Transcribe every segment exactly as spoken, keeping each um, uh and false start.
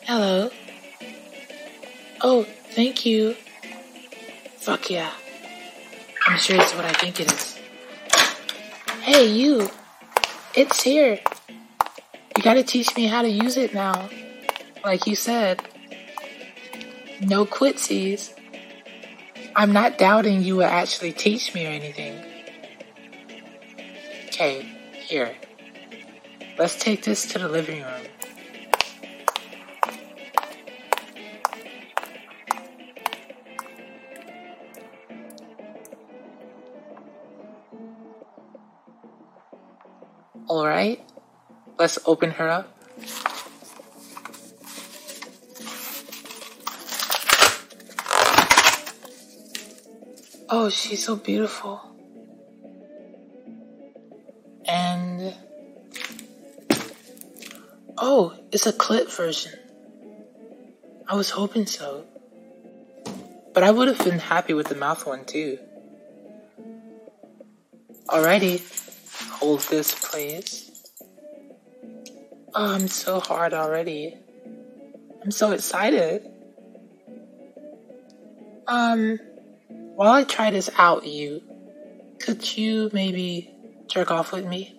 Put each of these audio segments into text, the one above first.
Hello. Oh, thank you. Fuck yeah. I'm sure it's what I think it is. Hey, you. It's here. You gotta teach me how to use it now. Like you said. No quitsies. I'm not doubting you will actually teach me or anything. Okay, here. Let's take this to the living room. Alright, let's open her up. Oh, she's so beautiful. And... oh, it's a clip version. I was hoping so. But I would have been happy with the mouth one too. Alrighty. Hold this, please. Oh, I'm so hard already. I'm so excited. Um, while I try this out, you, could you maybe jerk off with me?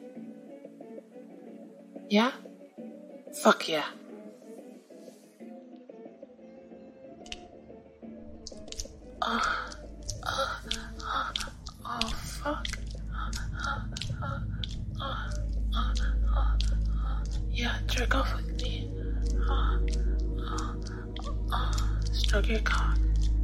Yeah? Fuck yeah. Oh, oh, oh, oh fuck. Yeah, jerk off with me. Oh, oh, oh, stroke your cock.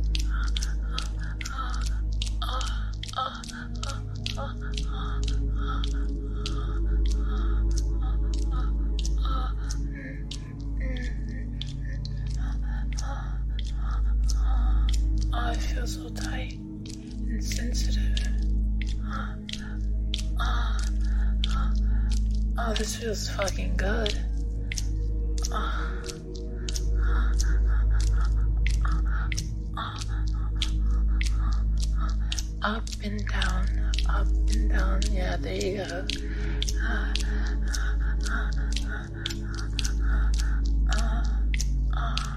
Oh, I feel so tight and sensitive. Oh, oh, this feels fucking good. Oh. Up and down, up and down. Yeah, there you go. Uh, uh, uh, uh,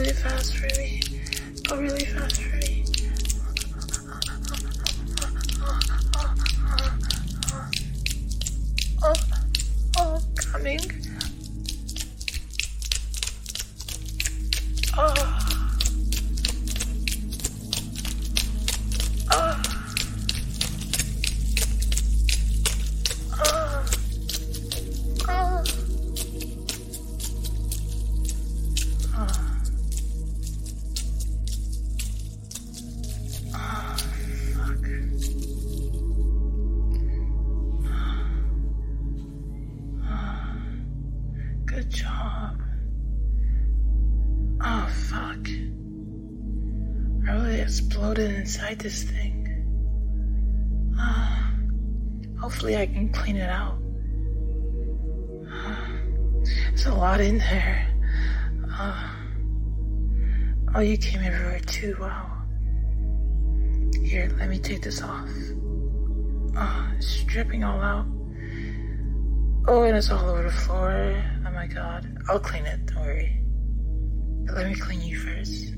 really fast for me. Go really fast for me. Oh, oh, coming. Oh. Oh. Oh. Oh. Good job. Oh, fuck. I really exploded inside this thing. Uh, hopefully I can clean it out. Uh, there's a lot in there. Uh, oh, you came everywhere too. Wow. Here, let me take this off. Uh, it's dripping all out. Oh, and it's all over the floor. Oh my god. I'll clean it, don't worry. But let me clean you first.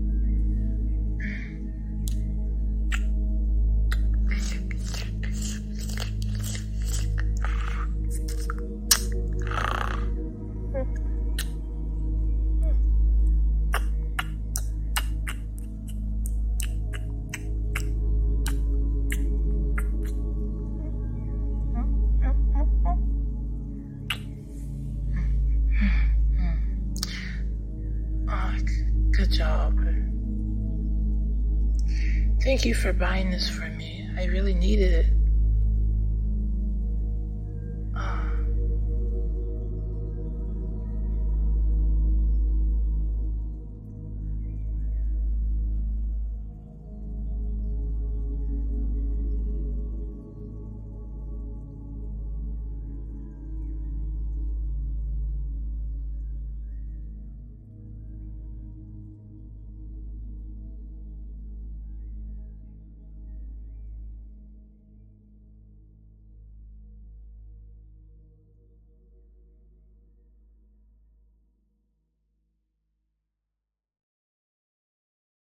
Good job. Thank you for buying this for me. I really needed it.